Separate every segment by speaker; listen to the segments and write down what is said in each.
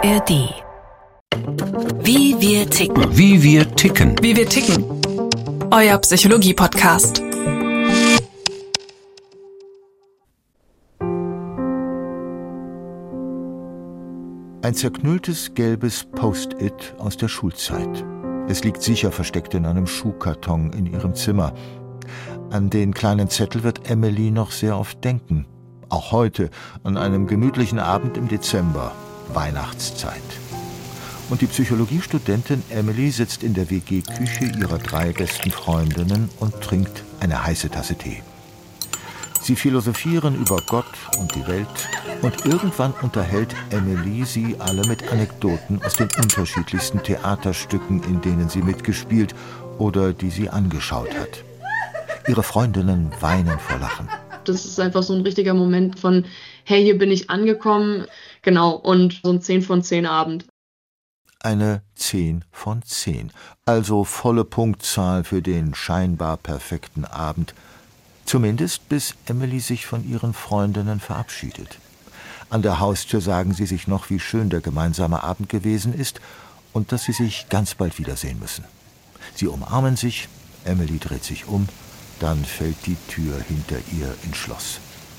Speaker 1: ARD. Wie wir ticken.
Speaker 2: Wie wir ticken.
Speaker 1: Wie wir ticken. Euer Psychologie-Podcast.
Speaker 3: Ein zerknülltes gelbes Post-it aus der Schulzeit. Es liegt sicher versteckt in einem Schuhkarton in ihrem Zimmer. An den kleinen Zettel wird Emily noch sehr oft denken. Auch heute, an einem gemütlichen Abend im Dezember, Weihnachtszeit. Und die Psychologiestudentin Emily sitzt in der WG-Küche ihrer 3 besten Freundinnen und trinkt eine heiße Tasse Tee. Sie philosophieren über Gott und die Welt und irgendwann unterhält Emily sie alle mit Anekdoten aus den unterschiedlichsten Theaterstücken, in denen sie mitgespielt oder die sie angeschaut hat. Ihre Freundinnen weinen vor Lachen.
Speaker 4: Das ist einfach so ein richtiger Moment von, hey, hier bin ich angekommen. Genau, und so ein 10 von 10 Abend.
Speaker 3: Eine 10 von 10, also volle Punktzahl für den scheinbar perfekten Abend. Zumindest bis Emily sich von ihren Freundinnen verabschiedet. An der Haustür sagen sie sich noch, wie schön der gemeinsame Abend gewesen ist und dass sie sich ganz bald wiedersehen müssen. Sie umarmen sich, Emily dreht sich um, dann fällt die Tür hinter ihr ins Schloss.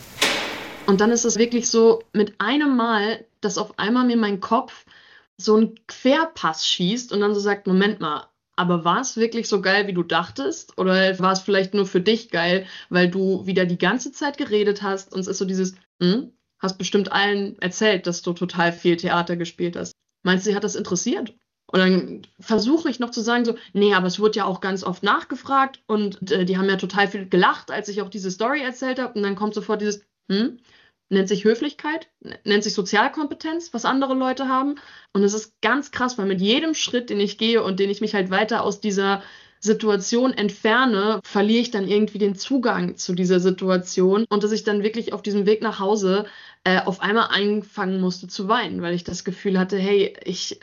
Speaker 4: Und dann ist es wirklich so mit einem Mal, dass auf einmal mir mein Kopf so einen Querpass schießt und dann so sagt, Moment mal, aber war es wirklich so geil, wie du dachtest? Oder war es vielleicht nur für dich geil, weil du wieder die ganze Zeit geredet hast und es ist so dieses, hast bestimmt allen erzählt, dass du total viel Theater gespielt hast. Meinst du, sie hat das interessiert? Und dann versuche ich noch zu sagen so, nee, aber es wurde ja auch ganz oft nachgefragt und die haben ja total viel gelacht, als ich auch diese Story erzählt habe. Und dann kommt sofort dieses, nennt sich Höflichkeit, nennt sich Sozialkompetenz, was andere Leute haben. Und es ist ganz krass, weil mit jedem Schritt, den ich gehe und den ich mich halt weiter aus dieser Situation entferne, verliere ich dann irgendwie den Zugang zu dieser Situation. Und dass ich dann wirklich auf diesem Weg nach Hause auf einmal anfangen musste zu weinen, weil ich das Gefühl hatte, hey, ich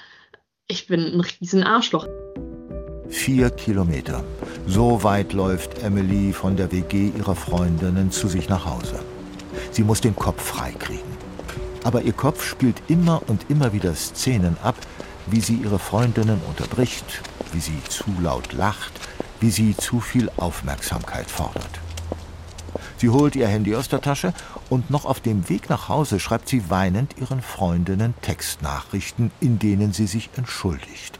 Speaker 4: bin ein riesen Arschloch.
Speaker 3: 4 Kilometer. So weit läuft Emily von der WG ihrer Freundinnen zu sich nach Hause. Sie muss den Kopf freikriegen. Aber ihr Kopf spielt immer und immer wieder Szenen ab, wie sie ihre Freundinnen unterbricht, wie sie zu laut lacht, wie sie zu viel Aufmerksamkeit fordert. Sie holt ihr Handy aus der Tasche und noch auf dem Weg nach Hause schreibt sie weinend ihren Freundinnen Textnachrichten, in denen sie sich entschuldigt.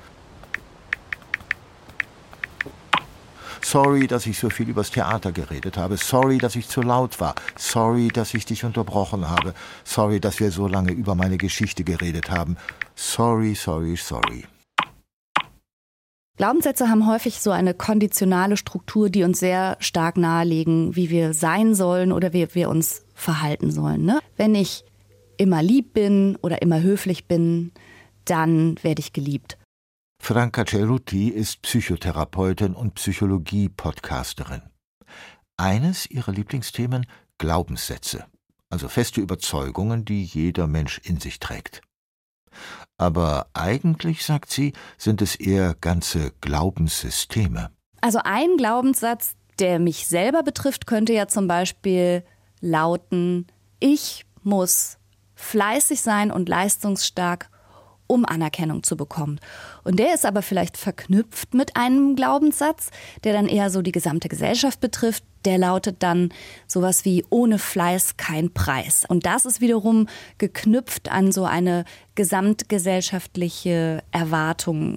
Speaker 3: Sorry, dass ich so viel übers Theater geredet habe. Sorry, dass ich zu laut war. Sorry, dass ich dich unterbrochen habe. Sorry, dass wir so lange über meine Geschichte geredet haben. Sorry, sorry, sorry.
Speaker 5: Glaubenssätze haben häufig so eine konditionale Struktur, die uns sehr stark nahelegen, wie wir sein sollen oder wie wir uns verhalten sollen. Ne? Wenn ich immer lieb bin oder immer höflich bin, dann werde ich geliebt.
Speaker 3: Franca Cerutti ist Psychotherapeutin und Psychologie-Podcasterin. Eines ihrer Lieblingsthemen: Glaubenssätze, also feste Überzeugungen, die jeder Mensch in sich trägt. Aber eigentlich, sagt sie, sind es eher ganze Glaubenssysteme.
Speaker 5: Also ein Glaubenssatz, der mich selber betrifft, könnte ja zum Beispiel lauten: Ich muss fleißig sein und leistungsstark, um Anerkennung zu bekommen. Und der ist aber vielleicht verknüpft mit einem Glaubenssatz, der dann eher so die gesamte Gesellschaft betrifft. Der lautet dann sowas wie: Ohne Fleiß kein Preis. Und das ist wiederum geknüpft an so eine gesamtgesellschaftliche Erwartung.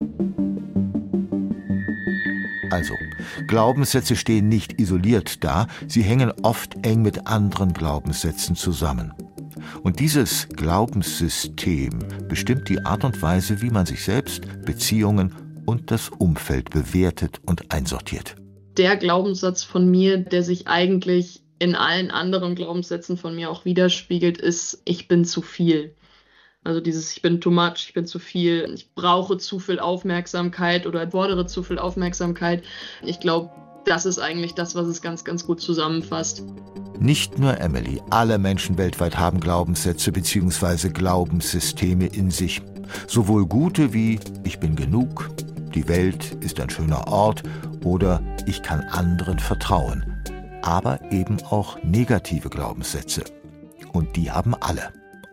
Speaker 3: Also, Glaubenssätze stehen nicht isoliert da, sie hängen oft eng mit anderen Glaubenssätzen zusammen. Und dieses Glaubenssystem bestimmt die Art und Weise, wie man sich selbst, Beziehungen und das Umfeld bewertet und einsortiert.
Speaker 4: Der Glaubenssatz von mir, der sich eigentlich in allen anderen Glaubenssätzen von mir auch widerspiegelt, ist: Ich bin zu viel. Also dieses: Ich bin too much, ich bin zu viel, ich brauche zu viel Aufmerksamkeit oder fordere zu viel Aufmerksamkeit. Ich glaube, das ist eigentlich das, was es ganz, ganz gut zusammenfasst.
Speaker 3: Nicht nur Emily, alle Menschen weltweit haben Glaubenssätze bzw. Glaubenssysteme in sich. Sowohl gute wie Ich bin genug, die Welt ist ein schöner Ort oder Ich kann anderen vertrauen. Aber eben auch negative Glaubenssätze. Und die haben alle.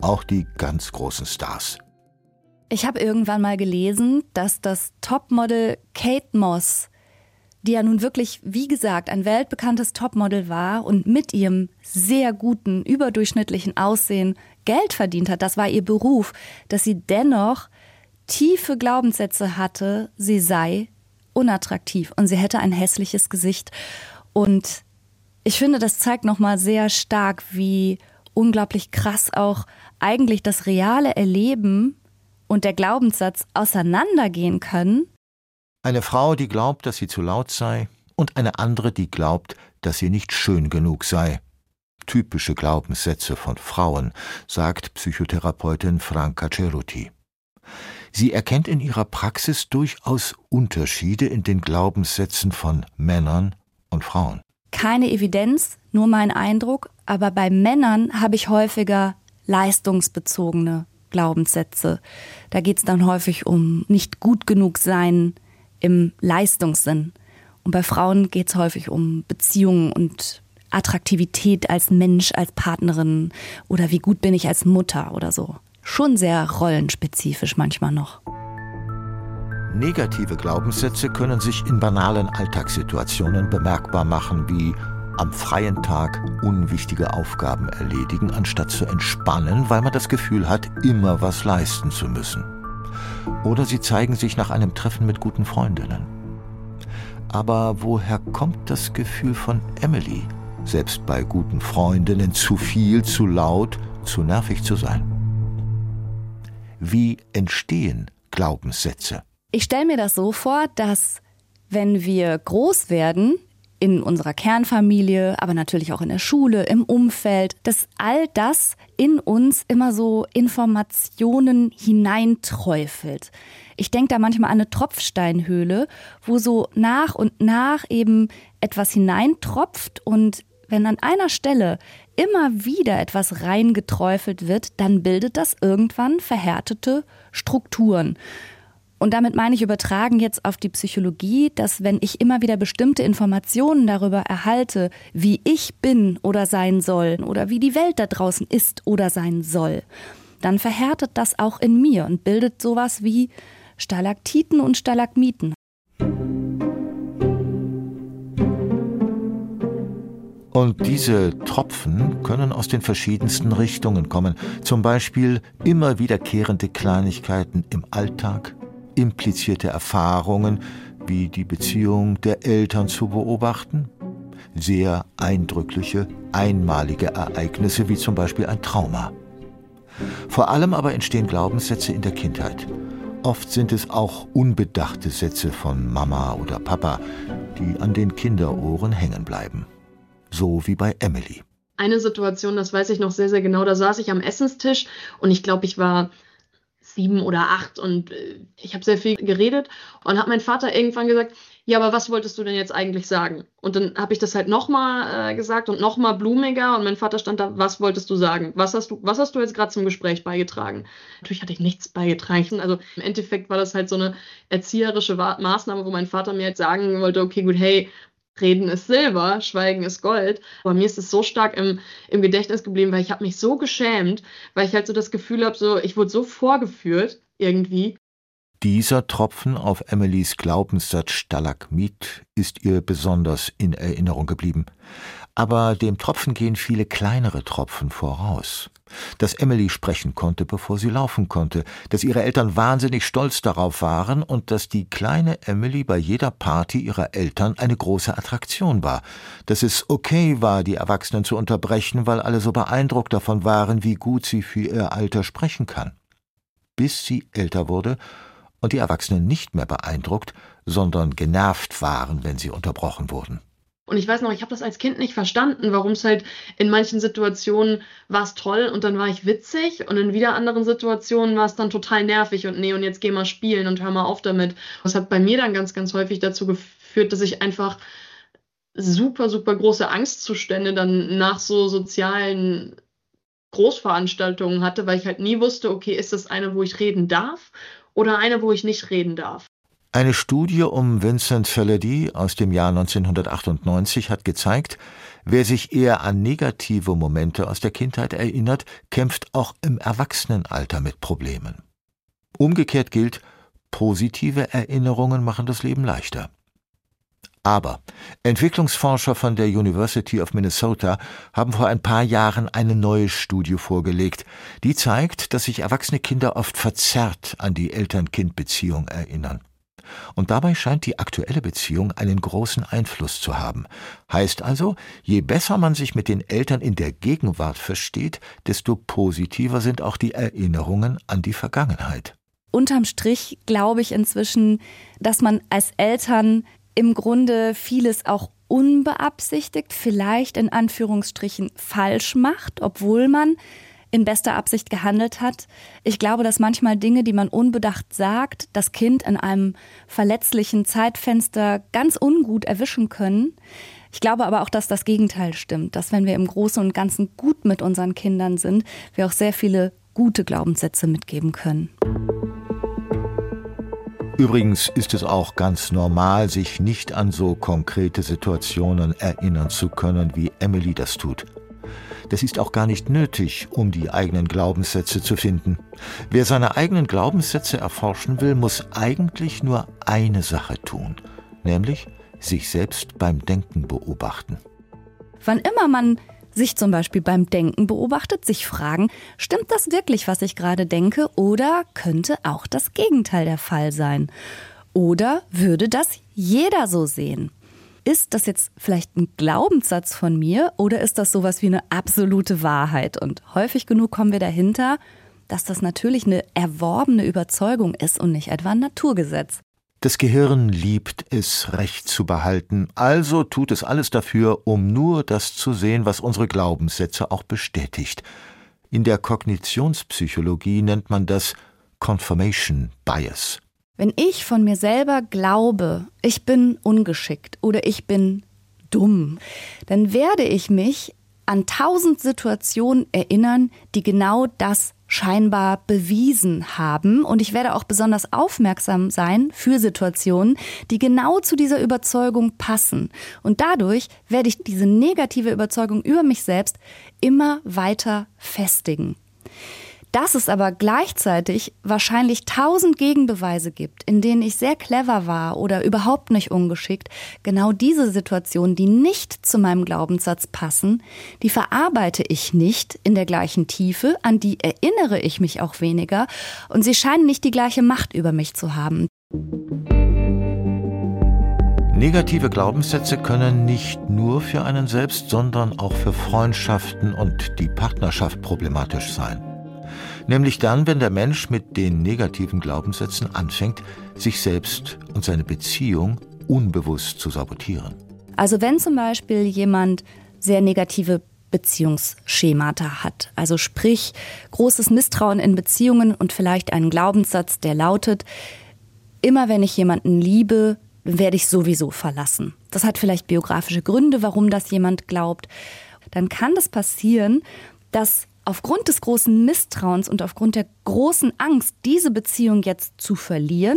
Speaker 3: auch die ganz großen Stars.
Speaker 5: Ich habe irgendwann mal gelesen, dass das Topmodel Kate Moss, die ja nun wirklich, wie gesagt, ein weltbekanntes Topmodel war und mit ihrem sehr guten, überdurchschnittlichen Aussehen Geld verdient hat, das war ihr Beruf, dass sie dennoch tiefe Glaubenssätze hatte, sie sei unattraktiv und sie hätte ein hässliches Gesicht. Und ich finde, das zeigt nochmal sehr stark, wie unglaublich krass auch eigentlich das reale Erleben und der Glaubenssatz auseinandergehen können.
Speaker 3: Eine Frau, die glaubt, dass sie zu laut sei, und eine andere, die glaubt, dass sie nicht schön genug sei. Typische Glaubenssätze von Frauen, sagt Psychotherapeutin Franca Ceruti. Sie erkennt in ihrer Praxis durchaus Unterschiede in den Glaubenssätzen von Männern und Frauen.
Speaker 5: Keine Evidenz, nur mein Eindruck, aber bei Männern habe ich häufiger leistungsbezogene Glaubenssätze. Da geht es dann häufig um nicht gut genug sein im Leistungssinn. Und bei Frauen geht es häufig um Beziehungen und Attraktivität als Mensch, als Partnerin oder wie gut bin ich als Mutter oder so. Schon sehr rollenspezifisch manchmal noch.
Speaker 3: Negative Glaubenssätze können sich in banalen Alltagssituationen bemerkbar machen, wie am freien Tag unwichtige Aufgaben erledigen, anstatt zu entspannen, weil man das Gefühl hat, immer was leisten zu müssen. Oder sie zeigen sich nach einem Treffen mit guten Freundinnen. Aber woher kommt das Gefühl von Emily, selbst bei guten Freundinnen zu viel, zu laut, zu nervig zu sein? Wie entstehen Glaubenssätze?
Speaker 5: Ich stelle mir das so vor, dass wenn wir groß werden, in unserer Kernfamilie, aber natürlich auch in der Schule, im Umfeld, dass all das in uns immer so Informationen hineinträufelt. Ich denke da manchmal an eine Tropfsteinhöhle, wo so nach und nach eben etwas hineintropft und wenn an einer Stelle immer wieder etwas reingeträufelt wird, dann bildet das irgendwann verhärtete Strukturen. Und damit meine ich übertragen jetzt auf die Psychologie, dass wenn ich immer wieder bestimmte Informationen darüber erhalte, wie ich bin oder sein soll oder wie die Welt da draußen ist oder sein soll, dann verhärtet das auch in mir und bildet sowas wie Stalaktiten und Stalagmiten.
Speaker 3: Und diese Tropfen können aus den verschiedensten Richtungen kommen. Zum Beispiel immer wiederkehrende Kleinigkeiten im Alltag, implizierte Erfahrungen, wie die Beziehung der Eltern zu beobachten, sehr eindrückliche, einmalige Ereignisse, wie zum Beispiel ein Trauma. Vor allem aber entstehen Glaubenssätze in der Kindheit. Oft sind es auch unbedachte Sätze von Mama oder Papa, die an den Kinderohren hängen bleiben. So wie bei Emily.
Speaker 4: Eine Situation, das weiß ich noch sehr, sehr genau, da saß ich am Essenstisch und ich glaube, ich war 7 oder 8 und ich habe sehr viel geredet und hat mein Vater irgendwann gesagt, ja, aber was wolltest du denn jetzt eigentlich sagen? Und dann habe ich das halt nochmal gesagt und nochmal blumiger und mein Vater stand da, was wolltest du sagen? Was hast du jetzt gerade zum Gespräch beigetragen? Natürlich hatte ich nichts beigetragen. Also im Endeffekt war das halt so eine erzieherische Maßnahme, wo mein Vater mir jetzt sagen wollte, okay, gut, hey, Reden ist Silber, Schweigen ist Gold. Aber mir ist es so stark im Gedächtnis geblieben, weil ich habe mich so geschämt, weil ich halt so das Gefühl habe, so ich wurde so vorgeführt irgendwie.
Speaker 3: Dieser Tropfen auf Emilys Glaubenssatz Stalagmit ist ihr besonders in Erinnerung geblieben. Aber dem Tropfen gehen viele kleinere Tropfen voraus. Dass Emily sprechen konnte, bevor sie laufen konnte, dass ihre Eltern wahnsinnig stolz darauf waren und dass die kleine Emily bei jeder Party ihrer Eltern eine große Attraktion war. Dass es okay war, die Erwachsenen zu unterbrechen, weil alle so beeindruckt davon waren, wie gut sie für ihr Alter sprechen kann. Bis sie älter wurde und die Erwachsenen nicht mehr beeindruckt, sondern genervt waren, wenn sie unterbrochen wurden.
Speaker 4: Und ich weiß noch, ich habe das als Kind nicht verstanden, warum es halt in manchen Situationen war es toll und dann war ich witzig und in wieder anderen Situationen war es dann total nervig und nee, und jetzt geh mal spielen und hör mal auf damit. Das hat bei mir dann ganz, ganz häufig dazu geführt, dass ich einfach super, super große Angstzustände dann nach so sozialen Großveranstaltungen hatte, weil ich halt nie wusste, okay, ist das eine, wo ich reden darf oder eine, wo ich nicht reden darf.
Speaker 3: Eine Studie um Vincent Fallady aus dem Jahr 1998 hat gezeigt, Wer sich eher an negative Momente aus der Kindheit erinnert, kämpft auch im Erwachsenenalter mit Problemen. Umgekehrt gilt, positive Erinnerungen machen das Leben leichter. Aber Entwicklungsforscher von der University of Minnesota haben vor ein paar Jahren eine neue Studie vorgelegt, die zeigt, dass sich erwachsene Kinder oft verzerrt an die Eltern-Kind-Beziehung erinnern. Und dabei scheint die aktuelle Beziehung einen großen Einfluss zu haben. Heißt also, je besser man sich mit den Eltern in der Gegenwart versteht, desto positiver sind auch die Erinnerungen an die Vergangenheit.
Speaker 5: Unterm Strich glaube ich inzwischen, dass man als Eltern im Grunde vieles auch unbeabsichtigt, vielleicht in Anführungsstrichen falsch macht, obwohl man in bester Absicht gehandelt hat. Ich glaube, dass manchmal Dinge, die man unbedacht sagt, das Kind in einem verletzlichen Zeitfenster ganz ungut erwischen können. Ich glaube aber auch, dass das Gegenteil stimmt, dass wenn wir im Großen und Ganzen gut mit unseren Kindern sind, wir auch sehr viele gute Glaubenssätze mitgeben können.
Speaker 3: Übrigens ist es auch ganz normal, sich nicht an so konkrete Situationen erinnern zu können, wie Emily das tut. Das ist auch gar nicht nötig, um die eigenen Glaubenssätze zu finden. Wer seine eigenen Glaubenssätze erforschen will, muss eigentlich nur eine Sache tun, nämlich sich selbst beim Denken beobachten.
Speaker 5: Wann immer man sich zum Beispiel beim Denken beobachtet, sich fragen, stimmt das wirklich, was ich gerade denke, oder könnte auch das Gegenteil der Fall sein? Oder würde das jeder so sehen? Ist das jetzt vielleicht ein Glaubenssatz von mir oder ist das sowas wie eine absolute Wahrheit? Und häufig genug kommen wir dahinter, dass das natürlich eine erworbene Überzeugung ist und nicht etwa ein Naturgesetz.
Speaker 3: Das Gehirn liebt es, Recht zu behalten, also tut es alles dafür, um nur das zu sehen, was unsere Glaubenssätze auch bestätigt. In der Kognitionspsychologie nennt man das Confirmation Bias.
Speaker 5: Wenn ich von mir selber glaube, ich bin ungeschickt oder ich bin dumm, dann werde ich mich an 1000 Situationen erinnern, die genau das scheinbar bewiesen haben. Und ich werde auch besonders aufmerksam sein für Situationen, die genau zu dieser Überzeugung passen. Und dadurch werde ich diese negative Überzeugung über mich selbst immer weiter festigen. Dass es aber gleichzeitig wahrscheinlich 1000 Gegenbeweise gibt, in denen ich sehr clever war oder überhaupt nicht ungeschickt, genau diese Situationen, die nicht zu meinem Glaubenssatz passen, die verarbeite ich nicht in der gleichen Tiefe, an die erinnere ich mich auch weniger und sie scheinen nicht die gleiche Macht über mich zu haben.
Speaker 3: Negative Glaubenssätze können nicht nur für einen selbst, sondern auch für Freundschaften und die Partnerschaft problematisch sein. Nämlich dann, wenn der Mensch mit den negativen Glaubenssätzen anfängt, sich selbst und seine Beziehung unbewusst zu sabotieren.
Speaker 5: Also wenn zum Beispiel jemand sehr negative Beziehungsschemata hat, also sprich großes Misstrauen in Beziehungen und vielleicht einen Glaubenssatz, der lautet, immer wenn ich jemanden liebe, werde ich sowieso verlassen. Das hat vielleicht biografische Gründe, warum das jemand glaubt. Dann kann das passieren, dass aufgrund des großen Misstrauens und aufgrund der großen Angst, diese Beziehung jetzt zu verlieren,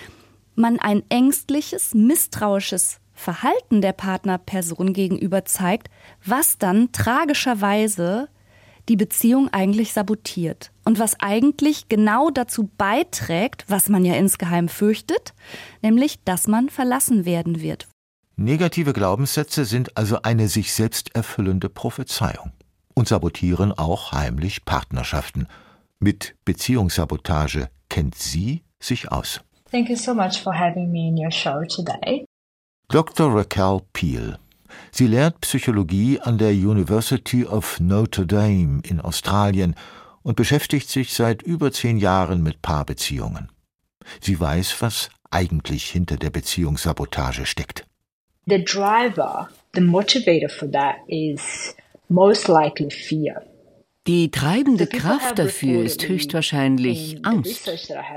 Speaker 5: man ein ängstliches, misstrauisches Verhalten der Partnerperson gegenüber zeigt, was dann tragischerweise die Beziehung eigentlich sabotiert und was eigentlich genau dazu beiträgt, was man ja insgeheim fürchtet, nämlich, dass man verlassen werden wird.
Speaker 3: Negative Glaubenssätze sind also eine sich selbst erfüllende Prophezeiung und sabotieren auch heimlich Partnerschaften. Mit Beziehungssabotage kennt sie sich aus.
Speaker 2: Thank you so much for having me in your show today.
Speaker 3: Dr. Raquel Peel. Sie lehrt Psychologie an der University of Notre Dame in Australien und beschäftigt sich seit über 10 Jahren mit Paarbeziehungen. Sie weiß, was eigentlich hinter der Beziehungssabotage steckt.
Speaker 2: The driver, the motivator for that is most likely fear.
Speaker 6: Die treibende Kraft dafür ist höchstwahrscheinlich Angst.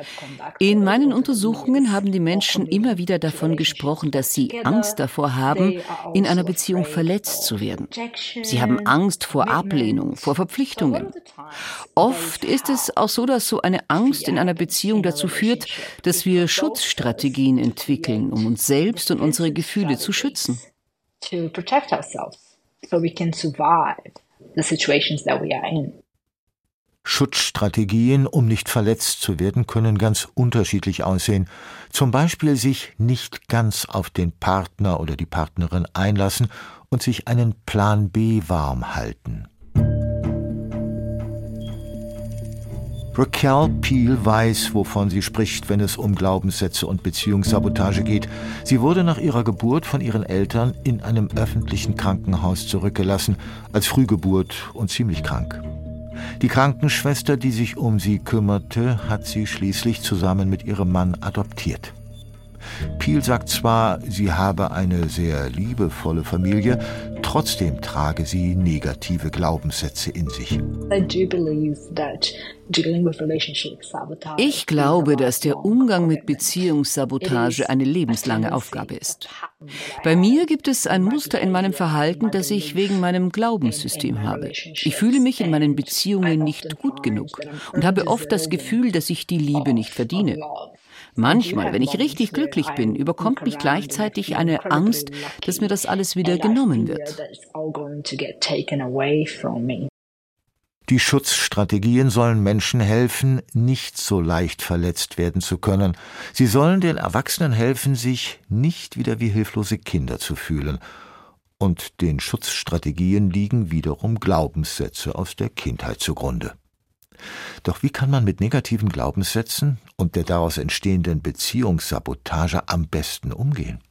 Speaker 6: In meinen Untersuchungen haben die Menschen immer wieder davon gesprochen, dass sie Angst davor haben, in einer Beziehung verletzt zu werden. Sie haben Angst vor Ablehnung, vor Verpflichtungen. Oft ist es auch so, dass so eine Angst in einer Beziehung dazu führt, dass wir Schutzstrategien entwickeln, um uns selbst und unsere Gefühle zu schützen.
Speaker 2: so we can survive the situations that we are in.
Speaker 3: Schutzstrategien, um nicht verletzt zu werden, können ganz unterschiedlich aussehen. Zum Beispiel sich nicht ganz auf den Partner oder die Partnerin einlassen und sich einen Plan B warm halten. Raquel Peel weiß, wovon sie spricht, wenn es um Glaubenssätze und Beziehungssabotage geht. Sie wurde nach ihrer Geburt von ihren Eltern in einem öffentlichen Krankenhaus zurückgelassen, als Frühgeburt und ziemlich krank. Die Krankenschwester, die sich um sie kümmerte, hat sie schließlich zusammen mit ihrem Mann adoptiert. Peel sagt zwar, sie habe eine sehr liebevolle Familie, trotzdem trage sie negative Glaubenssätze in sich.
Speaker 6: Ich glaube, dass der Umgang mit Beziehungssabotage eine lebenslange Aufgabe ist. Bei mir gibt es ein Muster in meinem Verhalten, das ich wegen meinem Glaubenssystem habe. Ich fühle mich in meinen Beziehungen nicht gut genug und habe oft das Gefühl, dass ich die Liebe nicht verdiene. Manchmal, wenn ich richtig glücklich bin, überkommt mich gleichzeitig eine Angst, dass mir das alles wieder genommen wird.
Speaker 3: Die Schutzstrategien sollen Menschen helfen, nicht so leicht verletzt werden zu können. Sie sollen den Erwachsenen helfen, sich nicht wieder wie hilflose Kinder zu fühlen. Und den Schutzstrategien liegen wiederum Glaubenssätze aus der Kindheit zugrunde. Doch wie kann man mit negativen Glaubenssätzen und der daraus entstehenden Beziehungssabotage am besten umgehen?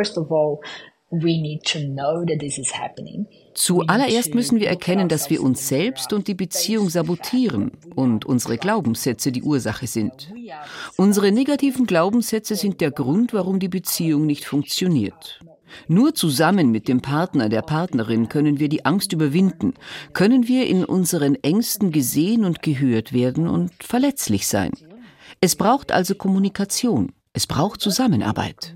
Speaker 6: Zuallererst müssen wir erkennen, dass wir uns selbst und die Beziehung sabotieren und unsere Glaubenssätze die Ursache sind. Unsere negativen Glaubenssätze sind der Grund, warum die Beziehung nicht funktioniert. Nur zusammen mit dem Partner, der Partnerin können wir die Angst überwinden, können wir in unseren Ängsten gesehen und gehört werden und verletzlich sein. Es braucht also Kommunikation, es braucht Zusammenarbeit.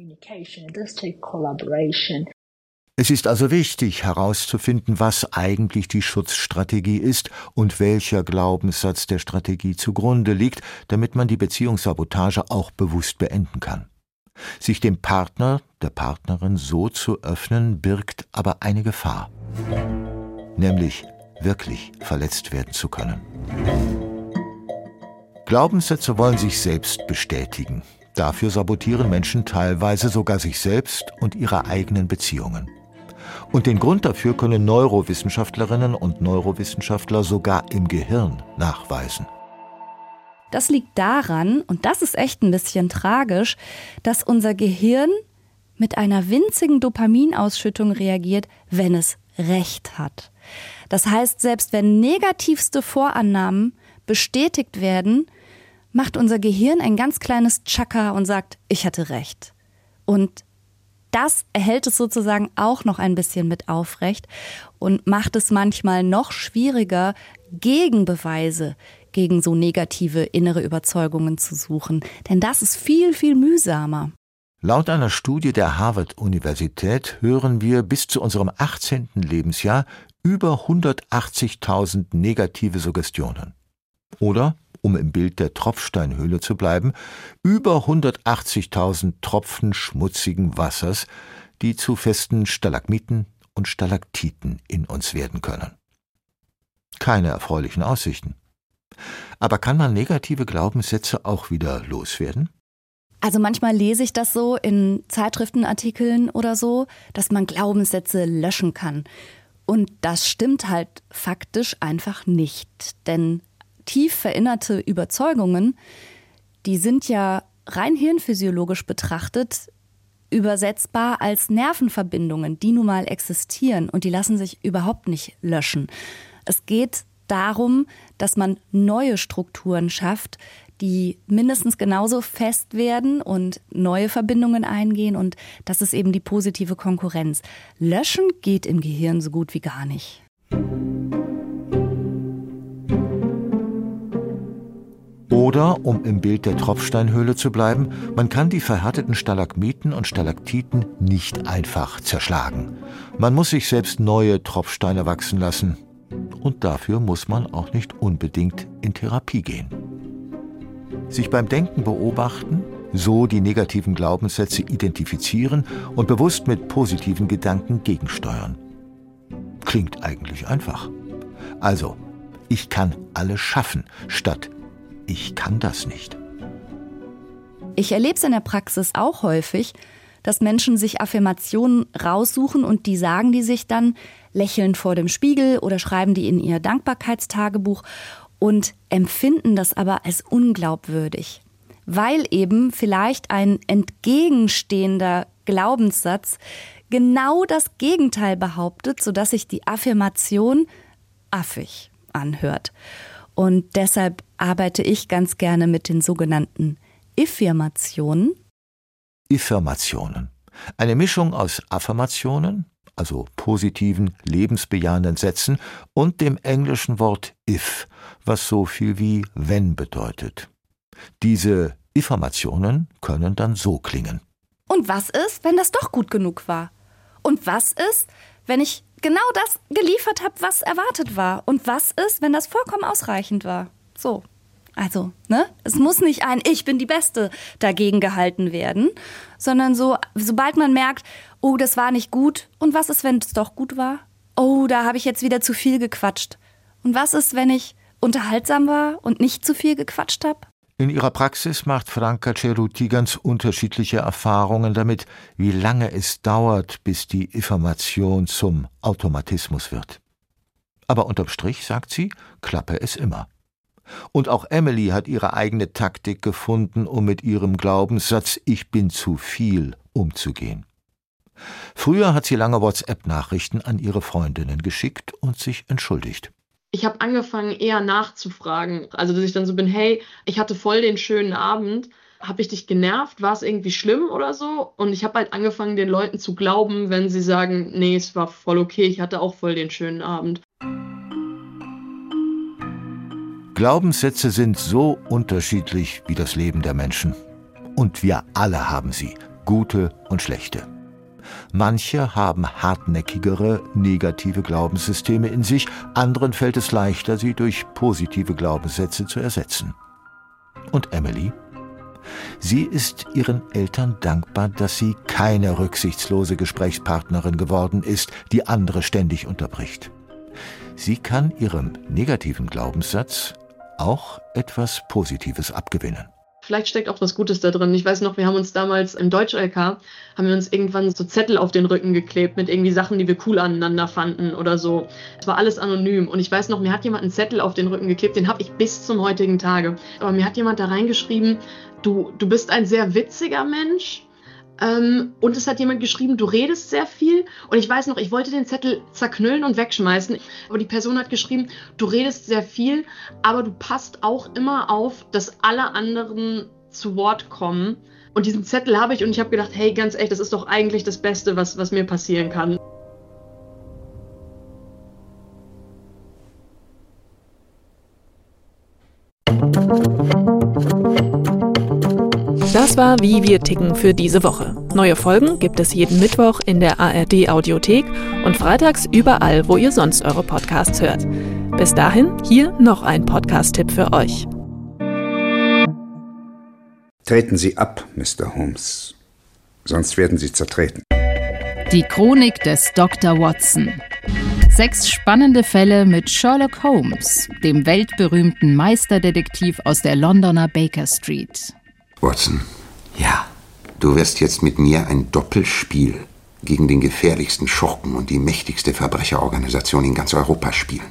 Speaker 3: Es ist also wichtig, herauszufinden, was eigentlich die Schutzstrategie ist und welcher Glaubenssatz der Strategie zugrunde liegt, damit man die Beziehungssabotage auch bewusst beenden kann. Sich dem Partner, der Partnerin so zu öffnen, birgt aber eine Gefahr, nämlich wirklich verletzt werden zu können. Glaubenssätze wollen sich selbst bestätigen. Dafür sabotieren Menschen teilweise sogar sich selbst und ihre eigenen Beziehungen. Und den Grund dafür können Neurowissenschaftlerinnen und Neurowissenschaftler sogar im Gehirn nachweisen.
Speaker 5: Das liegt daran, und das ist echt ein bisschen tragisch, dass unser Gehirn mit einer winzigen Dopaminausschüttung reagiert, wenn es Recht hat. Das heißt, selbst wenn negativste Vorannahmen bestätigt werden, macht unser Gehirn ein ganz kleines Tschakka und sagt, ich hatte Recht. Und das erhält es sozusagen auch noch ein bisschen mit aufrecht und macht es manchmal noch schwieriger, Gegenbeweise gegen so negative innere Überzeugungen zu suchen. Denn das ist viel, viel mühsamer.
Speaker 3: Laut einer Studie der Harvard-Universität hören wir bis zu unserem 18. Lebensjahr über 180.000 negative Suggestionen. Oder, um im Bild der Tropfsteinhöhle zu bleiben, über 180.000 Tropfen schmutzigen Wassers, die zu festen Stalagmiten und Stalaktiten in uns werden können. Keine erfreulichen Aussichten. Aber kann man negative Glaubenssätze auch wieder loswerden?
Speaker 5: Also manchmal lese ich das so in Zeitschriftenartikeln oder so, dass man Glaubenssätze löschen kann. Und das stimmt halt faktisch einfach nicht. Denn tief verinnerte Überzeugungen, die sind ja rein hirnphysiologisch betrachtet übersetzbar als Nervenverbindungen, die nun mal existieren und die lassen sich überhaupt nicht löschen. Es geht darum, dass man neue Strukturen schafft, die mindestens genauso fest werden und neue Verbindungen eingehen, und das ist eben die positive Konkurrenz. Löschen geht im Gehirn so gut wie gar nicht.
Speaker 3: Oder, um im Bild der Tropfsteinhöhle zu bleiben, man kann die verhärteten Stalagmiten und Stalaktiten nicht einfach zerschlagen. Man muss sich selbst neue Tropfsteine wachsen lassen. Und dafür muss man auch nicht unbedingt in Therapie gehen. Sich beim Denken beobachten, so die negativen Glaubenssätze identifizieren und bewusst mit positiven Gedanken gegensteuern. Klingt eigentlich einfach. Also, ich kann alles schaffen, statt ich kann das nicht.
Speaker 5: Ich erlebe es in der Praxis auch häufig, dass Menschen sich Affirmationen raussuchen und die sagen die sich dann lächelnd vor dem Spiegel oder schreiben die in ihr Dankbarkeitstagebuch und empfinden das aber als unglaubwürdig, weil eben vielleicht ein entgegenstehender Glaubenssatz genau das Gegenteil behauptet, sodass sich die Affirmation affig anhört. Und deshalb arbeite ich ganz gerne mit den sogenannten Affirmationen.
Speaker 3: Affirmationen. Eine Mischung aus Affirmationen, also positiven, lebensbejahenden Sätzen, und dem englischen Wort if, was so viel wie wenn bedeutet. Diese Affirmationen können dann so klingen.
Speaker 5: Und was ist, wenn das doch gut genug war? Und was ist, wenn ich genau das geliefert habe, was erwartet war? Und was ist, wenn das vollkommen ausreichend war? So. Also, es muss nicht ein Ich bin die Beste dagegen gehalten werden, sondern sobald man merkt, oh, das war nicht gut. Und was ist, wenn es doch gut war? Oh, da habe ich jetzt wieder zu viel gequatscht. Und was ist, wenn ich unterhaltsam war und nicht zu viel gequatscht habe?
Speaker 3: In ihrer Praxis macht Franca Ceruti ganz unterschiedliche Erfahrungen damit, wie lange es dauert, bis die Affirmation zum Automatismus wird. Aber unterm Strich, sagt sie, klappe es immer. Und auch Emily hat ihre eigene Taktik gefunden, um mit ihrem Glaubenssatz »Ich bin zu viel« umzugehen. Früher hat sie lange WhatsApp-Nachrichten an ihre Freundinnen geschickt und sich entschuldigt.
Speaker 4: Ich habe angefangen, eher nachzufragen. Also, dass ich dann so bin, hey, ich hatte voll den schönen Abend. Habe ich dich genervt? War es irgendwie schlimm oder so? Und ich habe halt angefangen, den Leuten zu glauben, wenn sie sagen, nee, es war voll okay, ich hatte auch voll den schönen Abend.
Speaker 3: Glaubenssätze sind so unterschiedlich wie das Leben der Menschen. Und wir alle haben sie, gute und schlechte. Manche haben hartnäckigere, negative Glaubenssysteme in sich, anderen fällt es leichter, sie durch positive Glaubenssätze zu ersetzen. Und Emily? Sie ist ihren Eltern dankbar, dass sie keine rücksichtslose Gesprächspartnerin geworden ist, die andere ständig unterbricht. Sie kann ihrem negativen Glaubenssatz auch etwas Positives abgewinnen.
Speaker 4: Vielleicht steckt auch was Gutes da drin. Ich weiß noch, wir haben uns damals im Deutsch-LK, haben wir uns irgendwann so Zettel auf den Rücken geklebt mit irgendwie Sachen, die wir cool aneinander fanden oder so. Es war alles anonym. Und ich weiß noch, mir hat jemand einen Zettel auf den Rücken geklebt, den habe ich bis zum heutigen Tage. Aber mir hat jemand da reingeschrieben, du bist ein sehr witziger Mensch. Und es hat jemand geschrieben, du redest sehr viel. Und ich weiß noch, ich wollte den Zettel zerknüllen und wegschmeißen. Aber die Person hat geschrieben, du redest sehr viel, aber du passt auch immer auf, dass alle anderen zu Wort kommen. Und diesen Zettel habe ich und ich habe gedacht, hey, ganz echt, das ist doch eigentlich das Beste, was mir passieren kann.
Speaker 1: Das war Wie wir ticken für diese Woche. Neue Folgen gibt es jeden Mittwoch in der ARD-Audiothek und freitags überall, wo ihr sonst eure Podcasts hört. Bis dahin, hier noch ein Podcast-Tipp für euch.
Speaker 7: Treten Sie ab, Mr. Holmes. Sonst werden Sie zertreten.
Speaker 8: Die Chronik des Dr. Watson. 6 spannende Fälle mit Sherlock Holmes, dem weltberühmten Meisterdetektiv aus der Londoner Baker Street.
Speaker 9: Watson, ja, du wirst jetzt mit mir ein Doppelspiel gegen den gefährlichsten Schurken und die mächtigste Verbrecherorganisation in ganz Europa spielen.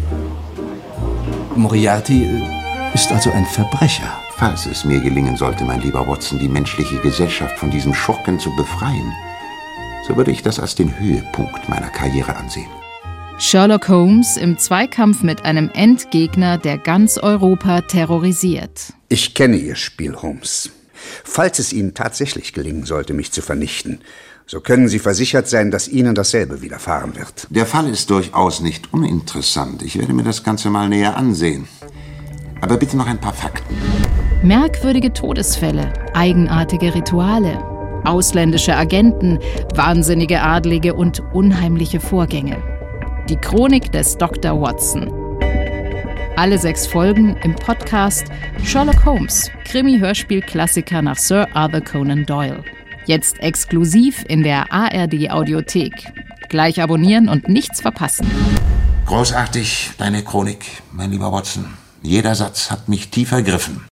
Speaker 10: Moriarty ist also ein Verbrecher.
Speaker 9: Falls es mir gelingen sollte, mein lieber Watson, die menschliche Gesellschaft von diesem Schurken zu befreien, so würde ich das als den Höhepunkt meiner Karriere ansehen.
Speaker 8: Sherlock Holmes im Zweikampf mit einem Endgegner, der ganz Europa terrorisiert.
Speaker 7: Ich kenne Ihr Spiel, Holmes. Falls es Ihnen tatsächlich gelingen sollte, mich zu vernichten, so können Sie versichert sein, dass Ihnen dasselbe widerfahren wird.
Speaker 9: Der Fall ist durchaus nicht uninteressant. Ich werde mir das Ganze mal näher ansehen. Aber bitte noch ein paar Fakten.
Speaker 8: Merkwürdige Todesfälle, eigenartige Rituale, ausländische Agenten, wahnsinnige Adlige und unheimliche Vorgänge. Die Chronik des Dr. Watson. Alle 6 Folgen im Podcast Sherlock Holmes, Krimi-Hörspiel-Klassiker nach Sir Arthur Conan Doyle. Jetzt exklusiv in der ARD-Audiothek. Gleich abonnieren und nichts verpassen.
Speaker 9: Großartig, deine Chronik, mein lieber Watson. Jeder Satz hat mich tief ergriffen.